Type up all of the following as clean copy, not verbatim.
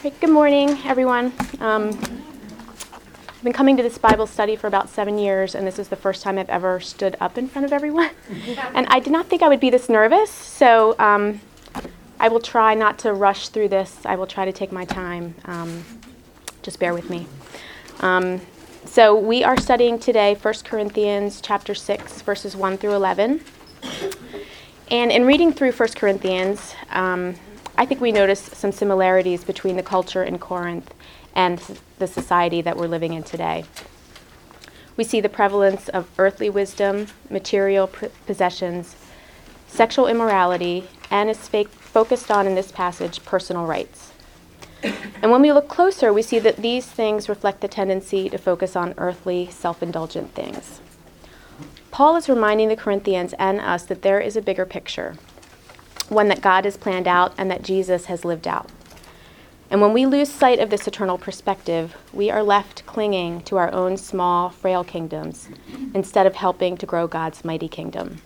Great. Good morning, everyone. I've been coming to this Bible study for about 7 years, and this is the first time I've ever stood up in front of everyone. And I did not think I would be this nervous, so I will try not to rush through this. I will try to take my time. Just bear with me. So we are studying today 1 Corinthians chapter 6, verses 1 through 11. And in reading through 1 Corinthians, I think we notice some similarities between the culture in Corinth and the society that we're living in today. We see the prevalence of earthly wisdom, material possessions, sexual immorality, and is focused on, in this passage, personal rights. And when we look closer, we see that these things reflect the tendency to focus on earthly, self-indulgent things. Paul is reminding the Corinthians and us that there is a bigger picture, one that God has planned out and that Jesus has lived out. And when we lose sight of this eternal perspective, we are left clinging to our own small, frail kingdoms instead of helping to grow God's mighty kingdom.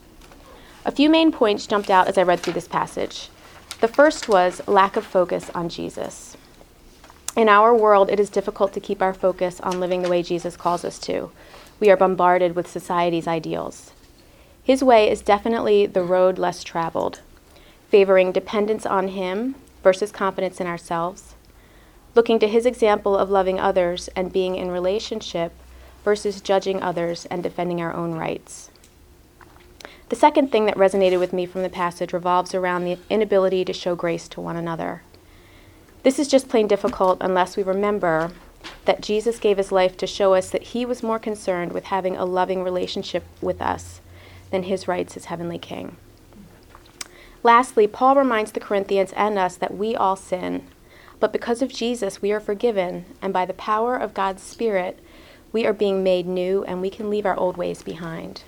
A few main points jumped out as I read through this passage. The first was lack of focus on Jesus. In our world, it is difficult to keep our focus on living the way Jesus calls us to. We are bombarded with society's ideals. His way is definitely the road less traveled, favoring dependence on him versus confidence in ourselves, looking to his example of loving others and being in relationship versus judging others and defending our own rights. The second thing that resonated with me from the passage revolves around the inability to show grace to one another. This is just plain difficult unless we remember that Jesus gave his life to show us that he was more concerned with having a loving relationship with us than his rights as heavenly king. Lastly, Paul reminds the Corinthians and us that we all sin, but because of Jesus, we are forgiven, and by the power of God's Spirit, we are being made new, and we can leave our old ways behind.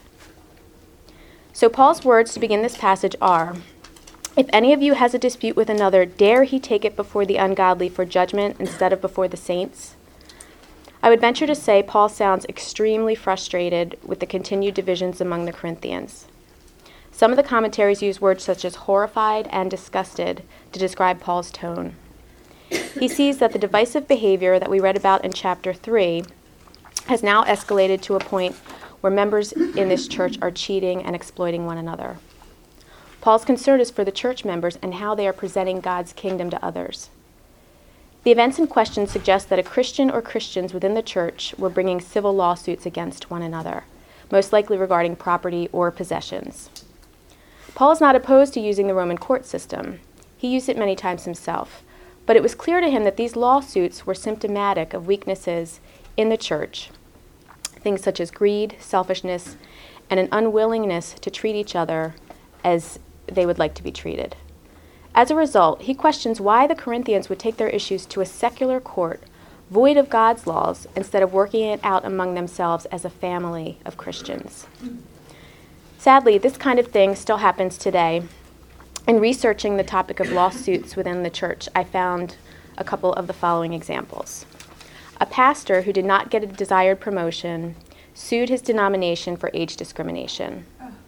So Paul's words to begin this passage are, "If any of you has a dispute with another, dare he take it before the ungodly for judgment instead of before the saints?" I would venture to say Paul sounds extremely frustrated with the continued divisions among the Corinthians. Some of the commentaries use words such as horrified and disgusted to describe Paul's tone. He sees that the divisive behavior that we read about in chapter 3 has now escalated to a point where members in this church are cheating and exploiting one another. Paul's concern is for the church members and how they are presenting God's kingdom to others. The events in question suggest that a Christian or Christians within the church were bringing civil lawsuits against one another, most likely regarding property or possessions. Paul is not opposed to using the Roman court system. He used it many times himself, but it was clear to him that these lawsuits were symptomatic of weaknesses in the church, things such as greed, selfishness, and an unwillingness to treat each other as they would like to be treated. As a result, he questions why the Corinthians would take their issues to a secular court void of God's laws instead of working it out among themselves as a family of Christians. Sadly, this kind of thing still happens today. In researching the topic of lawsuits within the church, I found a couple of the following examples. A pastor who did not get a desired promotion sued his denomination for age discrimination.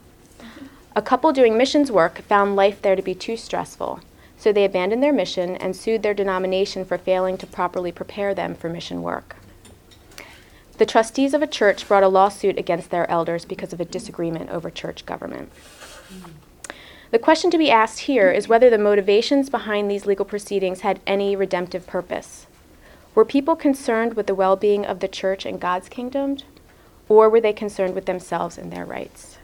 A couple doing missions work found life there to be too stressful, so they abandoned their mission and sued their denomination for failing to properly prepare them for mission work. The trustees of a church brought a lawsuit against their elders because of a disagreement over church government. The question to be asked here is whether the motivations behind these legal proceedings had any redemptive purpose. Were people concerned with the well-being of the church and God's kingdom, or were they concerned with themselves and their rights?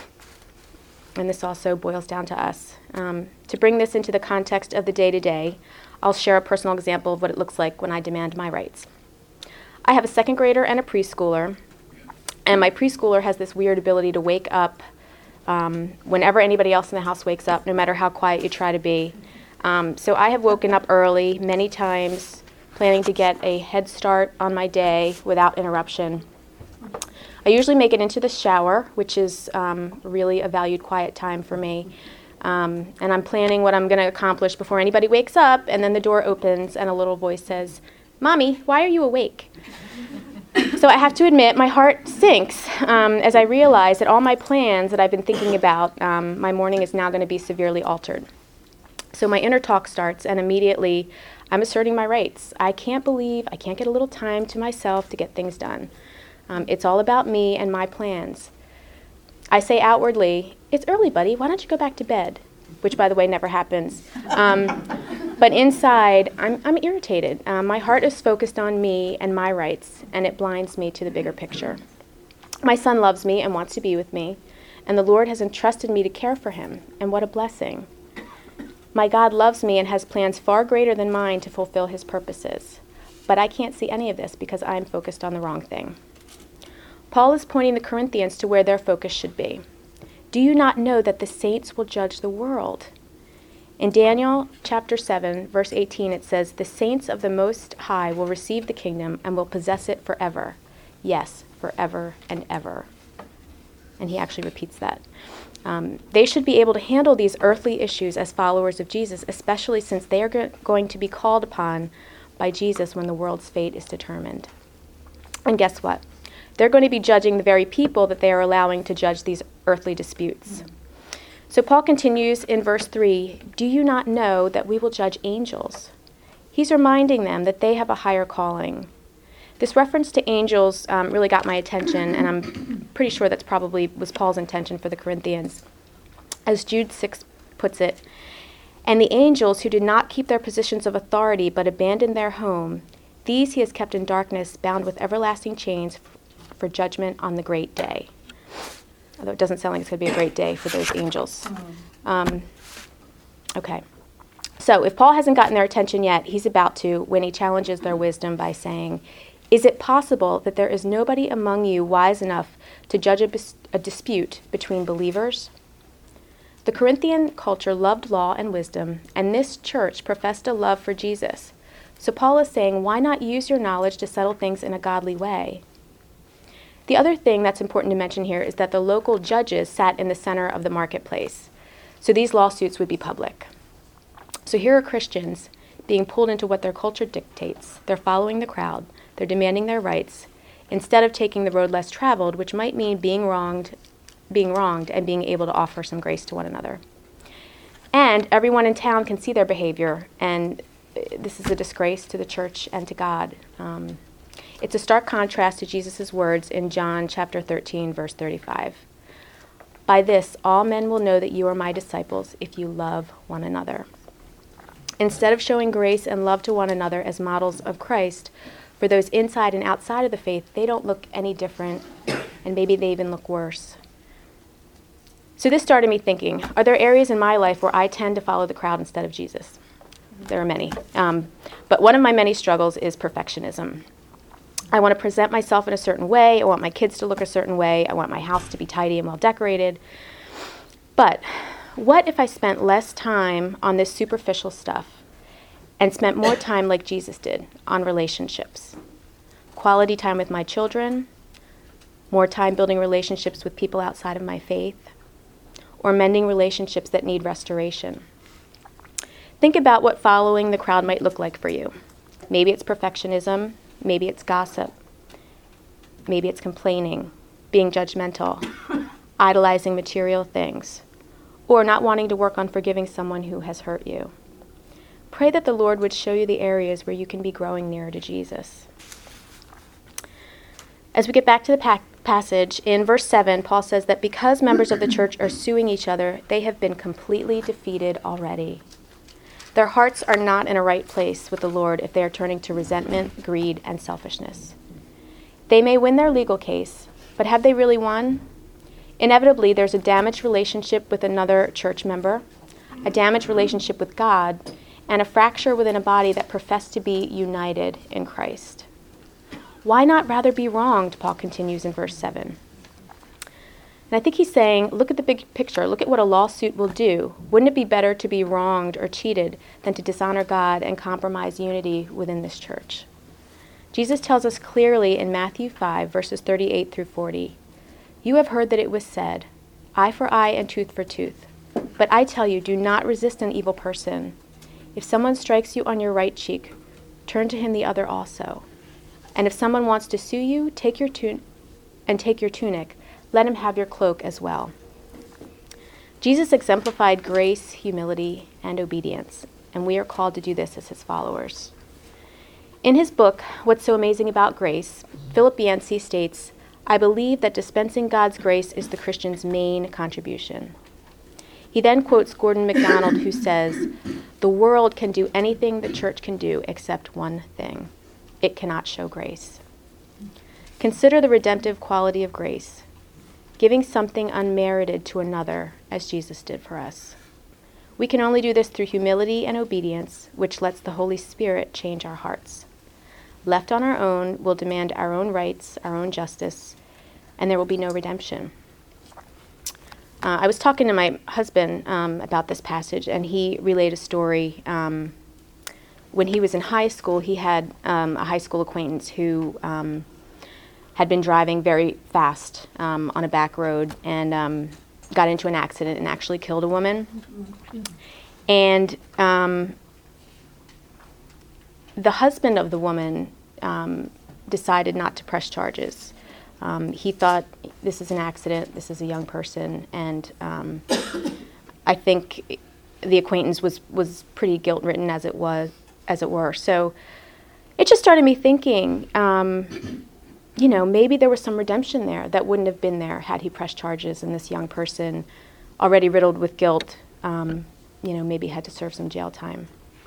And this also boils down to us. To bring this into the context of the day-to-day, I'll share a personal example of what it looks like when I demand my rights. I have a second grader and a preschooler, and my preschooler has this weird ability to wake up whenever anybody else in the house wakes up, no matter how quiet you try to be. So I have woken up early many times, planning to get a head start on my day without interruption. I usually make it into the shower, which is really a valued quiet time for me. And I'm planning what I'm going to accomplish before anybody wakes up, and then the door opens and a little voice says, "Mommy, why are you awake?" So I have to admit, my heart sinks as I realize that all my plans that I've been thinking about, my morning is now going to be severely altered. So my inner talk starts, and immediately I'm asserting my rights. I can't believe I can't get a little time to myself to get things done. It's all about me and my plans. I say outwardly, "It's early, buddy. Why don't you go back to bed?" Which, by the way, never happens. But inside, I'm irritated. My heart is focused on me and my rights, and it blinds me to the bigger picture. My son loves me and wants to be with me, and the Lord has entrusted me to care for him, and what a blessing. My God loves me and has plans far greater than mine to fulfill his purposes. But I can't see any of this because I'm focused on the wrong thing. Paul is pointing the Corinthians to where their focus should be. Do you not know that the saints will judge the world? In Daniel chapter 7, verse 18, it says, "The saints of the Most High will receive the kingdom and will possess it forever. Yes, forever and ever." And he actually repeats that. They should be able to handle these earthly issues as followers of Jesus, especially since they are going to be called upon by Jesus when the world's fate is determined. And guess what? They're going to be judging the very people that they are allowing to judge these earthly disputes. So Paul continues in verse 3, "Do you not know that we will judge angels?" He's reminding them that they have a higher calling. This reference to angels really got my attention, and I'm pretty sure that's probably was Paul's intention for the Corinthians. As Jude 6 puts it, "And the angels who did not keep their positions of authority but abandoned their home, these he has kept in darkness, bound with everlasting chains for judgment on the great day." Although it doesn't sound like it's going to be a great day for those angels. Okay. So if Paul hasn't gotten their attention yet, he's about to when he challenges their wisdom by saying, "Is it possible that there is nobody among you wise enough to judge a dispute between believers?" The Corinthian culture loved law and wisdom, and this church professed a love for Jesus. So Paul is saying, why not use your knowledge to settle things in a godly way? The other thing that's important to mention here is that the local judges sat in the center of the marketplace. So these lawsuits would be public. So here are Christians being pulled into what their culture dictates. They're following the crowd. They're demanding their rights instead of taking the road less traveled, which might mean being wronged and being able to offer some grace to one another. And everyone in town can see their behavior, and this is a disgrace to the church and to God. It's a stark contrast to Jesus' words in John chapter 13, verse 35. "By this, all men will know that you are my disciples if you love one another." Instead of showing grace and love to one another as models of Christ, for those inside and outside of the faith, they don't look any different, and maybe they even look worse. So this started me thinking, are there areas in my life where I tend to follow the crowd instead of Jesus? There are many. But one of my many struggles is perfectionism. I want to present myself in a certain way. I want my kids to look a certain way. I want my house to be tidy and well decorated. But what if I spent less time on this superficial stuff and spent more time like Jesus did on relationships? Quality time with my children, more time building relationships with people outside of my faith, or mending relationships that need restoration. Think about what following the crowd might look like for you. Maybe it's perfectionism. Maybe it's gossip. Maybe it's complaining, being judgmental, idolizing material things, or not wanting to work on forgiving someone who has hurt you. Pray that the Lord would show you the areas where you can be growing nearer to Jesus. As we get back to the passage, in verse 7, Paul says that because members of the church are suing each other, they have been completely defeated already. Their hearts are not in a right place with the Lord if they are turning to resentment, greed, and selfishness. They may win their legal case, but have they really won? Inevitably, there's a damaged relationship with another church member, a damaged relationship with God, and a fracture within a body that professed to be united in Christ. Why not rather be wronged, Paul continues in verse 7. And I think he's saying, look at the big picture. Look at what a lawsuit will do. Wouldn't it be better to be wronged or cheated than to dishonor God and compromise unity within this church? Jesus tells us clearly in Matthew 5, verses 38 through 40, "You have heard that it was said, 'Eye for eye and tooth for tooth.' But I tell you, do not resist an evil person. If someone strikes you on your right cheek, turn to him the other also. And if someone wants to sue you, take your tunic, let him have your cloak as well." Jesus exemplified grace, humility, and obedience, and we are called to do this as his followers. In his book, What's So Amazing About Grace, Philip Yancey states, "I believe that dispensing God's grace is the Christian's main contribution." He then quotes Gordon MacDonald, who says, "The world can do anything the church can do except one thing. It cannot show grace." Consider the redemptive quality of grace, giving something unmerited to another as Jesus did for us. We can only do this through humility and obedience, which lets the Holy Spirit change our hearts. Left on our own, we'll demand our own rights, our own justice, and there will be no redemption. I was talking to my husband about this passage, and he relayed a story. When he was in high school, he had a high school acquaintance who had been driving very fast on a back road and got into an accident and actually killed a woman. And the husband of the woman decided not to press charges. He thought, this is an accident, this is a young person, and I think the acquaintance was pretty guilt-ridden as it were. So it just started me thinking, maybe there was some redemption there that wouldn't have been there had he pressed charges, and this young person, already riddled with guilt, maybe had to serve some jail time.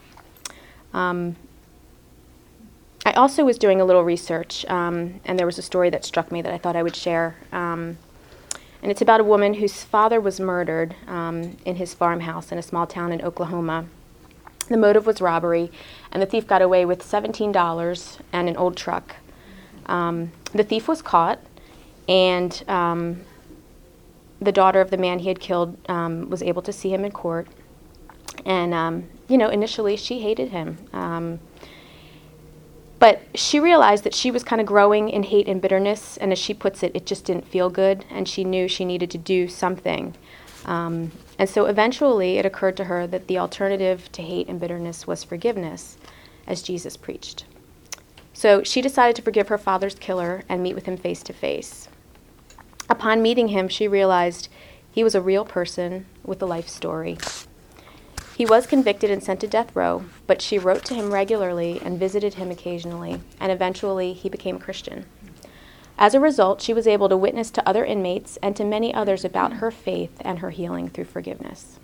I also was doing a little research, and there was a story that struck me that I thought I would share. And it's about a woman whose father was murdered in his farmhouse in a small town in Oklahoma. The motive was robbery, and the thief got away with $17 and an old truck. The thief was caught, and the daughter of the man he had killed was able to see him in court. And, initially she hated him. But she realized that she was kind of growing in hate and bitterness, and as she puts it, it just didn't feel good, and she knew she needed to do something. And so eventually it occurred to her that the alternative to hate and bitterness was forgiveness, as Jesus preached. So she decided to forgive her father's killer and meet with him face to face. Upon meeting him, she realized he was a real person with a life story. He was convicted and sent to death row, but she wrote to him regularly and visited him occasionally, and eventually he became a Christian. As a result, she was able to witness to other inmates and to many others about her faith and her healing through forgiveness.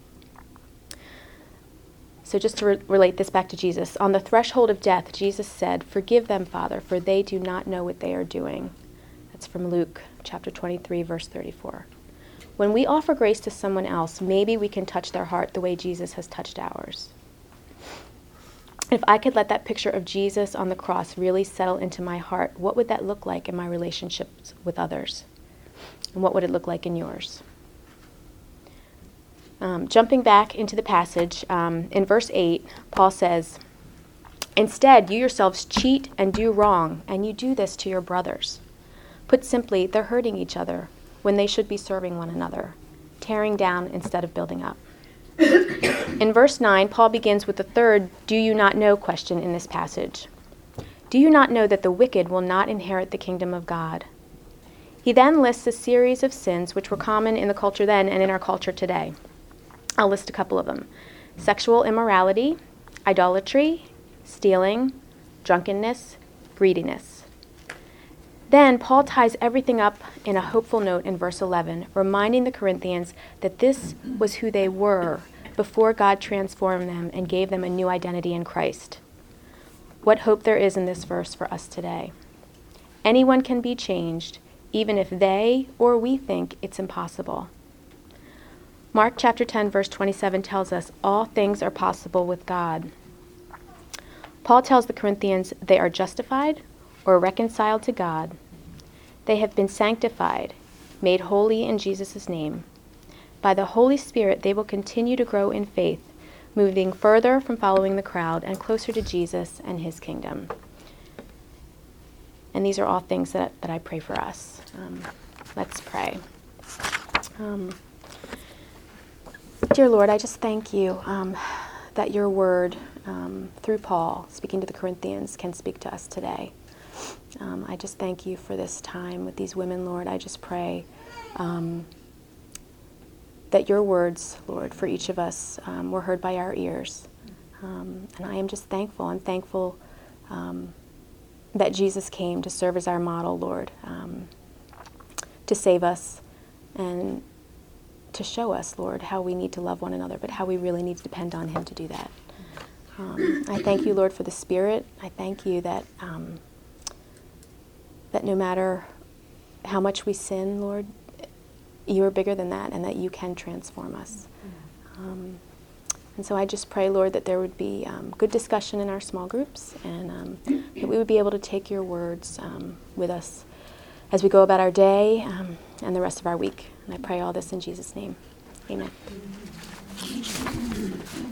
So just to relate this back to Jesus, on the threshold of death, Jesus said, "Forgive them, Father, for they do not know what they are doing." That's from Luke chapter 23, verse 34. When we offer grace to someone else, maybe we can touch their heart the way Jesus has touched ours. If I could let that picture of Jesus on the cross really settle into my heart, what would that look like in my relationships with others? And what would it look like in yours? Jumping back into the passage, in verse 8, Paul says, "Instead, you yourselves cheat and do wrong, and you do this to your brothers." Put simply, they're hurting each other when they should be serving one another, tearing down instead of building up. In verse 9, Paul begins with the third "do you not know" question in this passage. Do you not know that the wicked will not inherit the kingdom of God? He then lists a series of sins which were common in the culture then and in our culture today. I'll list a couple of them: sexual immorality, idolatry, stealing, drunkenness, greediness. Then Paul ties everything up in a hopeful note in verse 11, reminding the Corinthians that this was who they were before God transformed them and gave them a new identity in Christ. What hope there is in this verse for us today. Anyone can be changed, even if they or we think it's impossible. Mark chapter 10, verse 27 tells us all things are possible with God. Paul tells the Corinthians they are justified or reconciled to God. They have been sanctified, made holy in Jesus' name. By the Holy Spirit, they will continue to grow in faith, moving further from following the crowd and closer to Jesus and his kingdom. And these are all things that I pray for us. Let's pray. Dear Lord, I just thank you that your word, through Paul, speaking to the Corinthians, can speak to us today. I just thank you for this time with these women, Lord. I just pray that your words, Lord, for each of us were heard by our ears. And I am just thankful. I'm thankful that Jesus came to serve as our model, Lord, to save us and to show us, Lord, how we need to love one another, but how we really need to depend on him to do that. I thank you, Lord, for the Spirit. I thank you that that no matter how much we sin, Lord, you are bigger than that, and that you can transform us. And so I just pray, Lord, that there would be good discussion in our small groups, and that we would be able to take your words with us as we go about our day and the rest of our week. And I pray all this in Jesus' name. Amen.